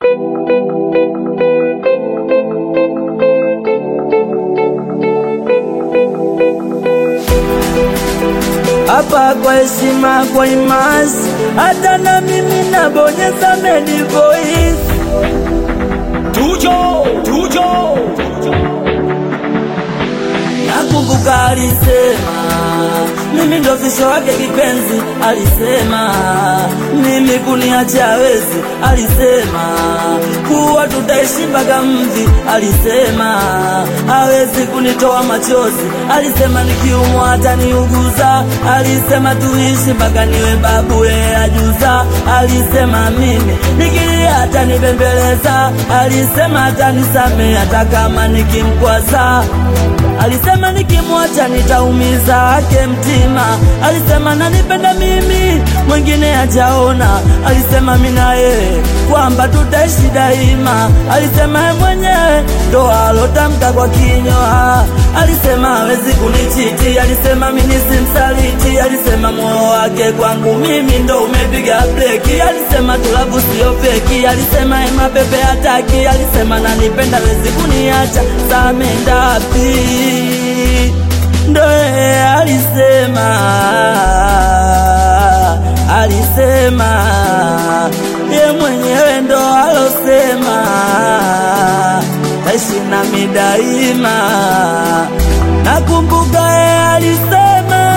Hapa kwa heshima kwa imasi, hata na mimi nabonyeza medi voice. Tujo nakumbuka alisema mimi ndo fisho wake kipenzi. Alisema mimi kuniacha hawezi. Alisema kuwa tutaishi mpaka mvi. Alisema hawezi kunitoa machozi. Alisema nikiumwa ataniuguza. Alisema tuishi mpaka niwe babu yeye ajuza. Alisema mimi nikilia atanibembeleza. Alisema atanisamehe hata kama nikimkwaza. Alisema nikimwacha nitaumiza ake mtima. Alisema nanipenda mimi mwingine hajaona. Alisema mimi na yeye kwamba tutaishi daima. Alisema yeye mwenyewe ndo alotamka kwa kinywa. Alisema hawezi kunichiti. Alisema mimi simsaliti. Alisema moyo wake kwangu mimi ndo umepiga breki. Alisema tulabu sio feki. Alisema yeye mapepe hataki. Alisema nanipenda hawezi kuniacha. Samendapi ndo yeye alisema. Alisema ye mwenyewe ndo alosema taishi nami daima. Nakumbuka yeye alisema.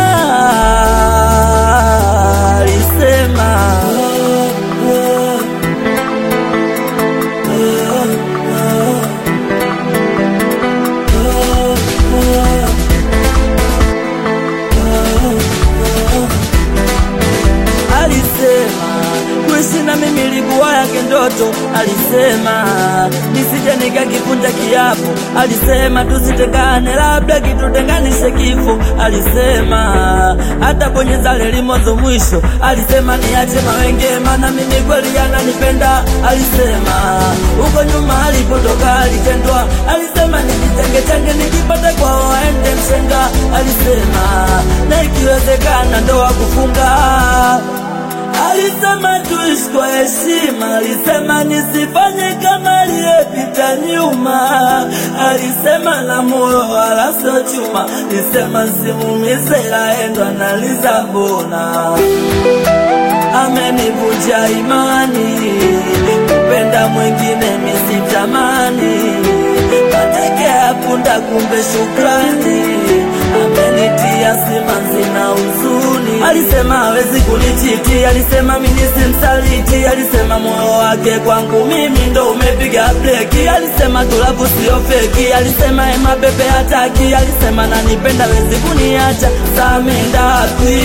Kuishi na mimi ilikuwa yake ndoto. Alisema nisije nikakivunja kiapo. Alisema tusitengane labda kitutenganishe kifo. Alisema hata bonyeza leli mwanzo mwisho. Alisema niache mawenge maana mimi kweli ananipenda. Alisema uko nyuma alipotoka alitendwa. Alisema nijitenge nikipata kwao aende mshenga. Alisema na ikiwezekana ndoa kufunga. Alisema tuishi kwa heshima. Alisema nisifanye kama aliyepita nyuma. Alisema na moyo wala sio chuma. Alisema simuumize laendo analiza mbona. Amenivunja imani. Kupenda mwingine misitamani. Matekea punda kumbe shukrani. Amenitia simanzi na huzuni. Alisema hawezi kunichiti. Alisema mimi simsaliti. Alisema moyo wake kwangu mimi ndo umepiga breki. Alisema tulabu sio feki. Alisema yeye mapepe hataki. Alisema nanipenda hawezi kuniacha. Samendapi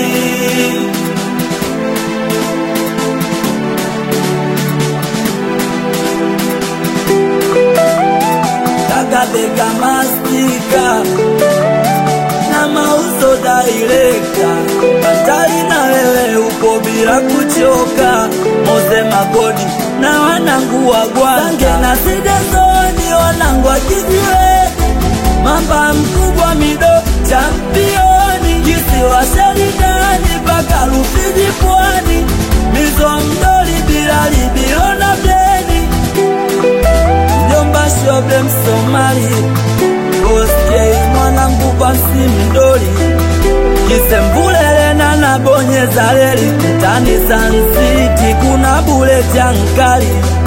Kakabeka mastika na mauzo director. Batari na wewe upo bila kuchoka. Moze Magodi na wanangu wa Gwanga na Sidezoni wanangu wa Kijiwe. Mamba mkubwa mido championi. Kisi wa Sheridani mpaka Rufiji pwani. Mizo mdoli bila libilo na bleni. Mjomba shobe Msomali. Boske mwanangu basi mdoli. Kisembulele na nabonyeza leli. Tani Sun City kuna buleti ankali.